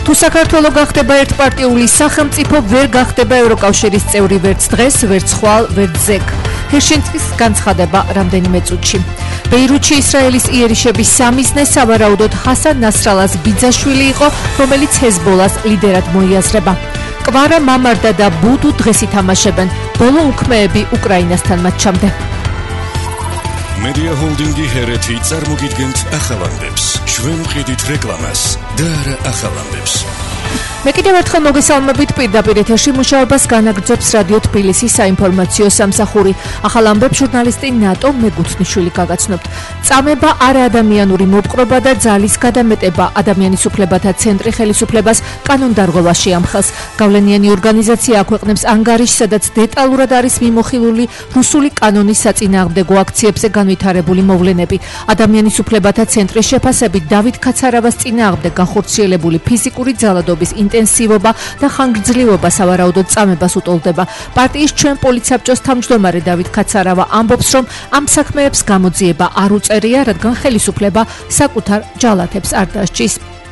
თუ საქართველო გახდება ერთპარტიული სახელმწიფო, ვერ გახდება ევროკავშირის წევრი ვერც დღეს, ვერც ხვალ, ვერც ზეგ. ჰერშინსკის განცხადება რამდენიმე წუთში. ბეირუთში ისრაელის იერიშების სამიზნე სავარაუდოდ ჰასან ნასრალას ბიძაშვილი იყო, რომელიც ჰეზბოლას ლიდერად მოიაზრება. კვარა, მამარდა და ბუდუ დღეს ითამაშებენ. ბოლო უქმეები უკრაინასთან მატჩამდე. Media Holding-ი ჰერეთი წარმოგიდგენთ ახალამდებს. ჩვენ ვყიდით რეკლამას და არა ახალამდებს. მე კიდევ ერთხელ მოგესალმებით პირდაპირ ეთერში მუშაობას განაგრძობს რადიო თბილისის საინფორმაციო სამსახური. ახალ ამბებს ჟურნალისტი ნატო მეგუცნიშვილი გაგაცნობთ. წამება არაადამიანური მოპყრობა და ძალის გადამეტება ადამიანის უფლებათა ცენტრი ხელისუფლებას კანონდარღვევაში ამხელს. გავლენიანი ორგანიზაცია აქვეყნებს ანგარიშს, სადაც დეტალურად არის მიმოხილული რუსული კანონის საწინააღმდეგო აქციებზე განვითარებული მოვლენები. ადამიანის უფლებათა ცენტრის შეფასებით დავით ქაცარავას წინააღმდეგ განხორციელებული ფიზიკური ძალადობის ინტენსივობა და ხანგრძლივობა სავარაუდოდ წამებას უტოლდება. პარტიის ჩვენ პოლიცსაბჭოს თავმჯდომარე დავით ქაცარავა ამბობს, რომ ამ საქმეებს გამოძიება არ უწერია, რადგან ხელისუფლება საკუთარ ჯალათებს არ დასჯის.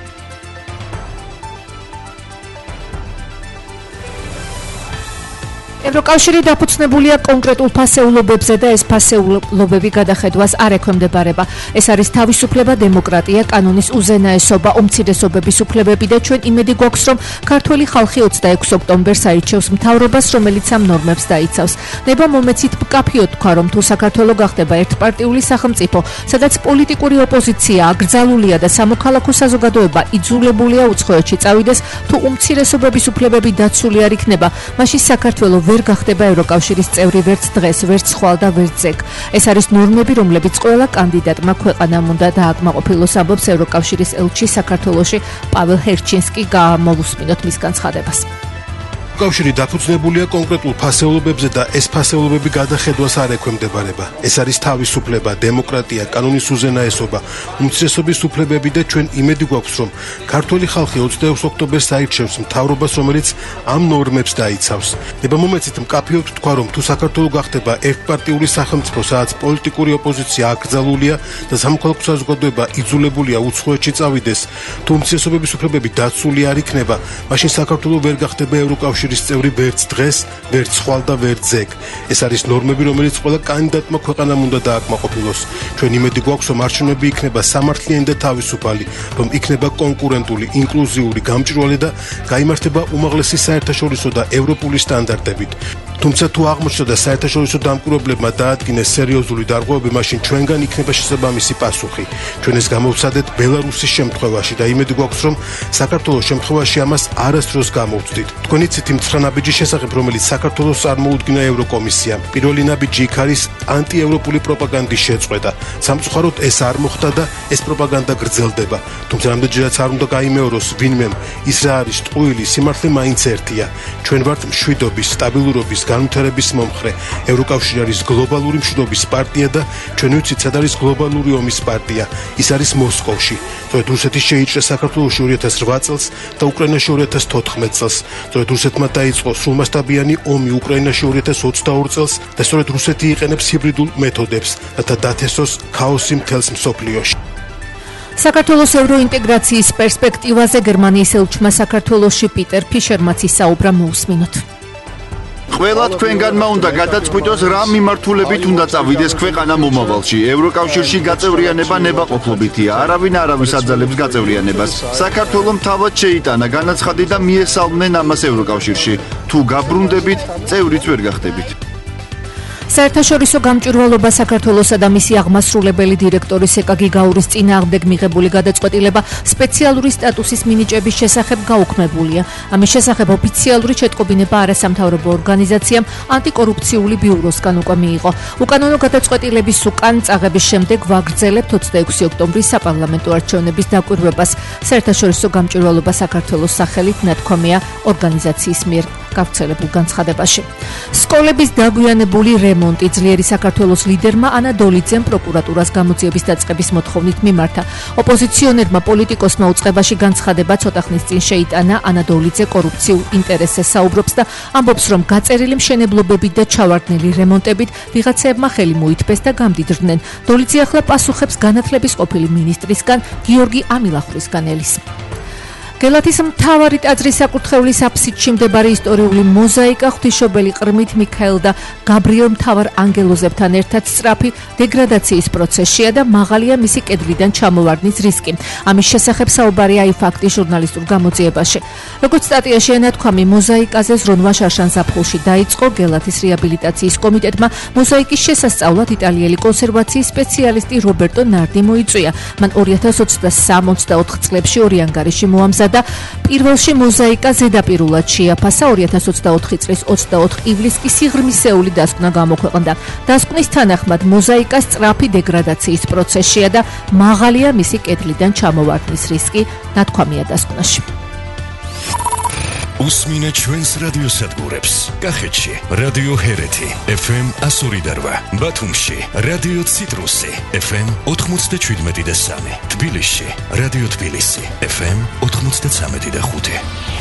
ევროკავშირი დაფუძნებულია კონკრეტულ ფასეულობებზე და ეს ფასეულობები გადახედვას არ ექვემდებარება. ეს არის თავისუფლება, დემოკრატია, კანონის უზენაესობა, უმცირესობების უფლებები და ჩვენ იმედი გვაქვს, რომ ქართველი ხალხი 26 ოქტომბერს აირჩევს მთავრობას, რომელიც ამ ნორმებს დაიცავს. ნება მომეცით მკაფიოდ თქვა, რომ თუ საქართველო გახდება ერთპარტიული სახელმწიფო, სადაც პოლიტიკური ოპოზიცია აკრძალულია და სამოქალაქო საზოგადოება იძულებულია უცხოეთში წავიდეს, თუ უმცირესობების უფლებები დაცული არ იქნება, მაშინ საქართველო ვერ გახდება ევროკავშირის წევრი ვერც დღეს, ვერც ხვალ და ვერც ზეგ. ეს არის ნორმები, რომლებიც ყველა კანდიდატმა ქვეყანამ უნდა დააკმაყოფილოს, ამბობს ევროკავშირის ელჩი საქართველოში პაվել ჰერჩინსკი. გამოვუსმინოთ მის განცხადებას. კავშირი დაფუძნებულია კონკრეტულ ფასეულობებზე და ეს ფასეულობები გადახედვას არ ექვემდებარება. ეს არის თავისუფლება, დემოკრატია, კანონის უზენაესობა, უმცირესობის უფლებები და ჩვენ იმედი გვაქვს, რომ ქართველი ხალხი 26 ოქტომბერს აირჩევს მთავრობას, რომელიც ამ ნორმებს დაიცავს. ნება მომეცით მკაფიოდ თქვა, რომ თუ საქართველო გახდება ერთპარტიული სახელმწიფო, სადაც პოლიტიკური ოპოზიცია აკრძალულია და სამოქალაქო საზოგადოება იძულებულია უცხოეთში წავიდეს, თუ უმცირესობების უფლებები დაცული არ იქნება, მაშინ საქართველო ვერ გახდება ევროკავშირის წევრი ვერც დღეს, ვერც ხვალ და ვერც ზეგ. ეს არის ნორმები, რომელიც ყველა კანდიდატმა ქვეყანამ უნდა დააკმაყოფილოს. ჩვენ იმედი გვაქვს, რომ არჩევნები იქნება სამართლიანი და თავისუფალი, რომ იქნება კონკურენტული, ინკლუზიური, გამჭვირვალე და გაიმართება უმაღლესი საერთაშორისო და ევროპული სტანდარტებით. თუმცა თუ აღმოჩნდა და საერთაშორისო დამკვირვებლებმა დაადგინეს სერიოზული დარღვევები, მაშინ ჩვენგან იქნება შესაბამისი პასუხი. ჩვენ ეს გამოვცადეთ ბელარუსის შემთხვევაში და იმედი გვაქვს, რომ საქართველოს შემთხვევაში ამას არასდროს გამოვცდით. თქვენი ცით იმ 9 ნაბიჯის შესახებ, რომელიც საქართველოს წარმოუდგინა ევროკომისიამ. პირველი ნაბიჯი იქ არის ანტიევროპული პროპაგანდის შეწყვეტა. სამწუხაროდ ეს არ მოხდა და ეს პროპაგანდა გრძელდება. თუმცა რამდენჯერაც არ უნდა გაიმეოროს ვინმემ, ის რა არის ტყუილი, სიმართლე მაინც ერთია. ჩვენ ვართ მშვიდობის, სტაბილურობის, განვითარების მომხრე. ევროკავშირი არის გლობალური მშვიდობის პარტია და ჩვენ ვიცით, სად არის გლობალური ომის პარტია. ის არის მოსკოვში. სწორედ რუსეთი შეიჭრა საქართველოში 2008 წელს და უკრაინაში 2014 წელს. სწორედ რუსეთმა დაიწყო სრულმასშტაბიანი ომი უკრაინაში 2022 წელს და სწორედ რუსეთი იყენებს ჰიბრიდულ მეთოდებს, რათა დათესოს ქაოსი მთელს მსოფლიოში. საქართველოს ევროინტეგრაციის პერსპექტივაზე გერმანიის ელჩმა საქართველოში პიტერ ფიშერმაც ისაუბრა, მოусმინოთ. ყველა თქვენგანმა უნდა გადაწყვიტოს, რა მიმართულებით უნდა წავიდეს ქვეყანა მომავალში. ევროკავშირში გაწევრიანება ნებაყოფლობითია, არავინ არავის აძალებს გაწევრიანებას. საქართველომ თავად შეიტანა განაცხადი და მიესალმნენ ამას ევროკავშირში. თუ გაბრუნდებით, წევრიც ვერ გახდებით. საერთაშორისო გამჭვირვალობა საქართველოსა და მისი აღმასრულებელი დირექტორის ეკაგი გაურის წინააღმდეგ მიღებული გადაწყვეტილება სპეციალური სტატუსის მინიჭების შესახებ გაუქმებულია. ამის შესახებ ოფიციალური შეტყობინება არასამთავრობო ორგანიზაციამ ანტიკორუფციული ბიუროსგან უკვე მიიღო. უკანონო გადაწყვეტილების უკან წაღების შემდეგ ვაგრძელებთ 26 ოქტომბრის საპარლამენტო არჩევნების დაკვირვებას. საერთაშორისო გამჭვირვალობა საქართველოს სახელით ნათქვამია ორგანიზაციის მიერ გავრცელებულ განცხადებაში. სკოლების დაგვიანებული რემონტი ძლიერი საქართველოს ლიდერმა ანა დოლიძემ პროკურატურას გამოძიების დაწყების მოთხოვნით მიმართა. ოპოზიციონერმა პოლიტიკოსმა უწყებაში განცხადება ცოტა ხნის წინ შეიტანა. ანა დოლიძე კორუფციულ ინტერესზე საუბრობს და ამბობს, რომ გაწერილი მშენებლობებით და ჩავარდნილი რემონტებით ვიღაცებმა ხელი მოითბეს და გამდიდრდნენ. დოლიძე ახლა პასუხებს განათლების ყოფილი მინისტრისგან გიორგი ამილახვისგან ელის. გელათის მთავარი ტაძრის საკურთხევლის აფსიდში მდებარე ისტორიული მოზაიკა ღვთისმშობელი ყრმით მიქაელ და გაბრიელ მთავარ ანგელოზებთან ერთად სწრაფი დეგრადაციის პროცესშია და მაღალია მისი კედლიდან ჩამოვარდნის რისკი. ამის შესახებ საუბარია iFact-ის ჟურნალისტურ გამოძიებაში. როგორც სტატიაში ენათქვამი, მოზაიკაზე ზრუნვა შარშან-ზაფხულში დაიწყო. გელათის რეაბილიტაციის კომიტეტმა მოზაიკის შესასწავლად იტალიელი კონსერვაციის სპეციალისტი რობერტო ნარდი მოიწვია. მან 2023-24 წლებში ორი ანგარიში მოამზადა და პირველში მოზაიკა ზედაპირულად შეაფასა. 2024 წლის 24 ივლისს სიღრმისეული დასკვნა გამოქვეყნდა. დასკვნის თანახმად მოზაიკა სწრაფი დეგრადაციის პროცესშია და მაღალია მისი კედლიდან ჩამოვარდნის რისკი, ნათქვამია დასკვნაში. უსმინე ჩვენს რადიოსადგურებს. კახეთში რადიო ჰერეთი FM 102.8, ბათუმში რადიო ციტრუსი FM 97.3, თბილისში რადიო თბილისი FM 93.5.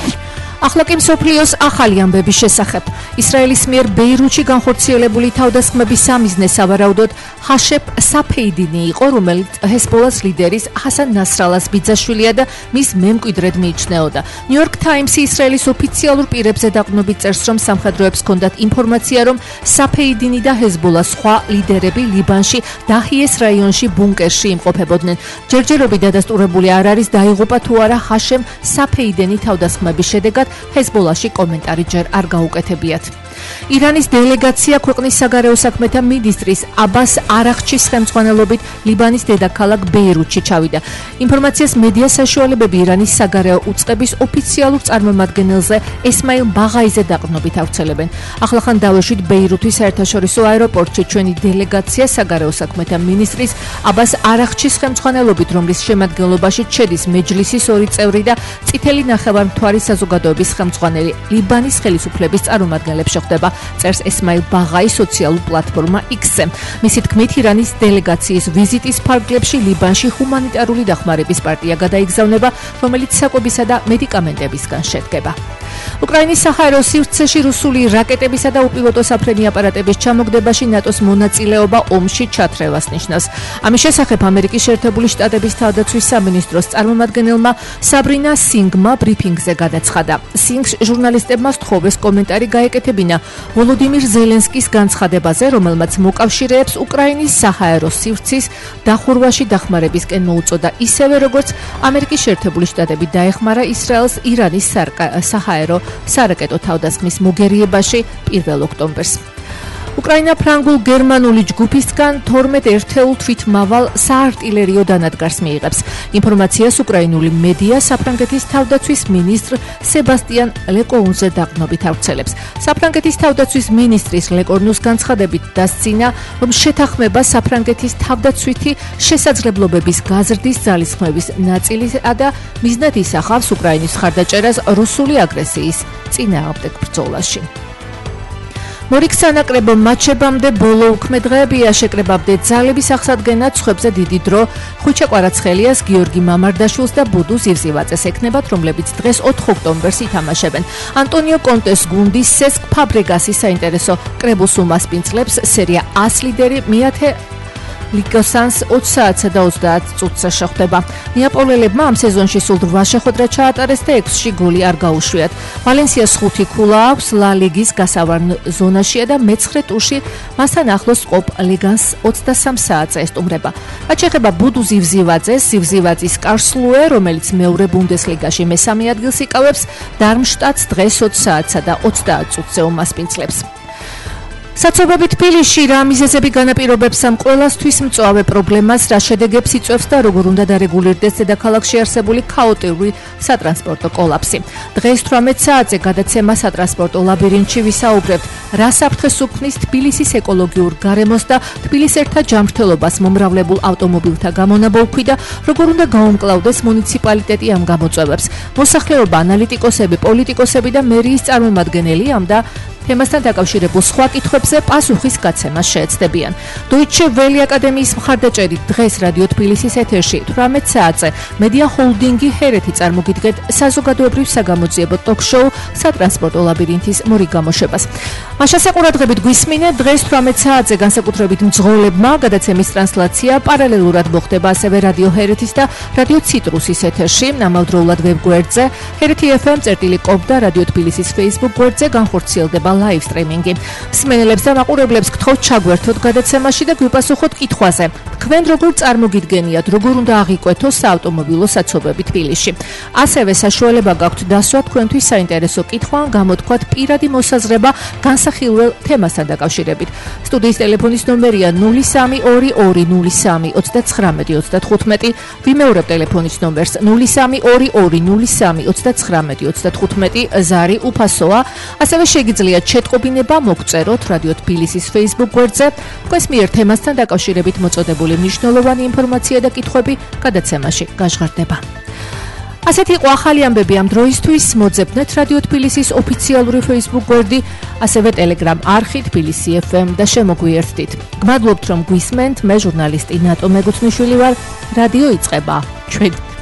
ახლა კი მსოფლიოს ახალი ამბების შესახებ. ისრაელის მიერ ბეირუთში განხორციელებული თავდასხმების სამიზნე სავარაუდოდ ჰაშებ საფეიდინი იყო, რომელიც ჰეზბოლას ლიდერის ჰასან ნასრალას ბიძაშვილია და მის მემკვიდრედ მიიჩნეოდა. ნიუ-იორკ ტაიმსი ისრაელის ოფიციალურ პირებზე დაყრდნობით წერს, რომ სამხედროებს ჰქონდათ ინფორმაცია, რომ საფეიდინი და ჰეზბოლას სხვა ლიდერები ლიბანში დაჰიეს რაიონში ბუნკერში იმყოფებოდნენ. ჯერჯერობით დადასტურებული არ არის დაიღუპა თუ არა ჰაშემ საფეიდენი თავდასხმების შედეგად. ჰეზბოლაში კომენტარი ჯერ არ გაუკეთებიათ. ირანის დელეგაცია ქვეყნის საგარეო საქმეთა მინისტრის აბას არაღჩის ხელმძღვანელობით ლიბანის დედაქალაქ ბეირუთში ჩავიდა. ინფორმაციას მედია საშუალებები ირანის საგარეო უწყების ოფიციალურ წარმომადგენელზე ესმაილ ბაღაიზე დაყრდნობით ავრცელებენ. ახლახან დავეშვით ბეირუთის საერთაშორისო აეროპორტში ჩვენი დელეგაცია საგარეო საქმეთა მინისტრის აბას არაღჩის ხელმძღვანელობით, რომლის შემადგენლობაში შედის მეჯლისის ორი წევრი და წითელი ნახევარმთვარის საზოგადოების ხელმძღვანელი ლიბანის ხელისუფლების წარმომადგენლებს ხდება, წერს ესმაილ ბაღაი სოციალურ პლატფორმა X-ზე. მისი თქმით, ირანის დელეგაციის ვიზიტის ფარგლებში ლიბანში ჰუმანიტარული დახმარების პარტია გადაიგზავნება, რომელიც საკვებისა და მედიკამენტებისგან შედგება. უკრაინის საჰაერო სივრცეში რუსული რაკეტებისა და უპილოტო საფრენი აპარატების ჩამოგდებაში ნატოს მონაწილეობა ომში ჩათრევას ნიშნავს. ამის შესახებ ამერიკის შეერთებული შტატების თავდაცვის სამინისტროს წარმომადგენელმა საბრინა სინგმა ბრიფინგზე გადაცხადა. სინგს ჟურნალისტებმა სთხოვეს კომენტარი გაეკეთებინა ვოლოდიმირ ზელენსკის განცხადებაზე, რომელმაც მოკავშირეებს უკრაინის საჰაერო სივრცის დახურვაში დახმარებისკენ მოუწოდა, ისევე როგორც ამერიკის შეერთებული შტატები დაეხმარა ისრაელს ირანის საჰაერო სარაკეტო თავდასხმის მოგერიებაში 1 ოქტომბერს. უკრაინა ფრანგულ-გერმანული ჯგუფისგან 12 ერთეულ თვითმავალ საარტილერიო დანადგარს მიიღებს. ინფორმაციას უკრაინული მედია საფრანგეთის თავდაცვის მინისტრ სებასტიან ლეკოუნზე დაყრდნობით ავრცელებს. საფრანგეთის თავდაცვის მინისტრის ლეკორნუს განცხადებით დასცინა, რომ შეთანხმება საფრანგეთის თავდაცვითი შესაძლებლობების გაზრდის ძალისხმევის ნაწილისა და მიზნად ისახავს უკრაინის მხარდაჭერას რუსული აგრესიის წინააღმდეგ ბრძოლაში. მორიგ სანაკრებო მატჩებამდე ბოლო უქმე დღეებია, შეკრებამდე ძალების აღსადგენად ცხებზე დიდი დრო ხვიჩა კვარაცხელიას, გიორგი მამარდაშვილს და ბუდუ ზივზივაძეს ექნებათ, რომლებიც დღეს 4 ოქტომბერს ითამაშებენ. ანტონიო კონტეს გუნდის სესკ ფაბრეგასის საინტერესო კრებულს უმასპინძლებს სერია A-ს ლიდერი მეათე ლიგოსანს 20 საათსა და 30 წუთსა შეხვდება. ნეაპოლელებმა ამ სეზონში სულ 8 შეხვედრა ჩაატარეს და 6-ში გოლი არ გაუშვიათ. ვალენსიას 5 ქულა აქვს, ლა ლიგის გასავარდ ზონაშია და მე-9 ტურში მასთან ახლოს ყოფ ლეგანს 23 საათზე ესტუმრება. რაც შეეხება ბუდუ ზივზივაძეს, ზივზივაძის კარსლუე, რომელიც მეორე ბუნდესლიგაში მესამე ადგილს იკავებს, დარმშტადტს დღეს 20 საათსა და 30 წუთზე უმასპინძლებს. საცობები თბილისში რა მიზეზები განაპირობებს ამ ყველასთვის მწვავე პრობლემას, რა შედეგებს იწვევს და როგორ უნდა დარეგულირდეს დედაქალაქში არსებული ქაოტიური სატრანსპორტო კოლაფსი. დღეს 18 საათზე გადაცემა სატრანსპორტო ლაბირინთში ვისაუბრებთ, რა საფრთხეს უქმნის თბილისის ეკოლოგიურ გარემოს და თბილისერთა ჯანმრთელობას მომრავლებულ ავტომობილთა გამონაბოლქვი და როგორ უნდა გაუმკლავდეს მუნიციპალიტეტი ამ გამოწვევებს. მოსახლეობა, ანალიტიკოსები, პოლიტიკოსები და მერიის წარმომადგენელი ამ და თემასთან დაკავშირებულ სხვა კითხვებზე პასუხის გაცემას შეეცდებიან. Deutsche Welle აკადემიის მხარდაჭერით დღეს რადიო თბილისის ეთერში 18 საათზე მედია ჰოლდინგი ჰერეთი წარმოგიდგეთ საზოგადოებრივ საგამოძიებო ტოქ-შოუ სატრანსპორტო ლაბირინთის მორი გამოშვებას. მაშასე ყურადღებით გვისმინეთ დღეს 18 საათზე განსაკუთრებით მძღოლებმა გადაცემის ტრანსლაცია პარალელურად მოხდება ასევე რადიო ჰერეთის და რადიო ციტრუსის ეთერში, ამავდროულად ვებგვერდზე hereti.fm.com და რადიო თბილისის Facebook გვერდზე განხორციელდება live streaming-ი. მსმენელებს და მაყურებლებს გთხოვთ ჩაგვერთოთ გადაცემაში და გვიპასუხოთ კითხვაზე. თქვენ როგორ წარმოგიდგენიათ, როგორ უნდა აღიკვეთოს საავტომობილო საცობები თბილისში? ასევე საშუალება გაქვთ დასვა თქვენთვის საინტერესო კითხვა, გამოთქვათ პირადი მოსაზრება განსახილველ თემასთან დაკავშირებით. სტუდიის ტელეფონის ნომერია 0322032935. ვიმეორებ ტელეფონის ნომერს 0322032935. ზარი უფასოა. ასევე შეგიძლიათ შეტყობინება მოგწეროთ რადიო თბილისის Facebook გვერდზე. თქვენს მიერ თემასთან დაკავშირებით მოწოდებული მნიშვნელოვანი ინფორმაცია და კითხვები გადაცემაში გაჟღერდება. ასეთი იყო ახალი ამბები ამ დროისთვის. მოძებნეთ რადიო თბილისის ოფიციალური Facebook გვერდი, ასევე Telegram არხი თბილისი FM და შემოგვიერთდით. გმადლობთ რომ გვისმენთ. მე ჟურნალისტი ნატო მეგუცნიშვილი ვარ. რადიო იწყება. ჩვენ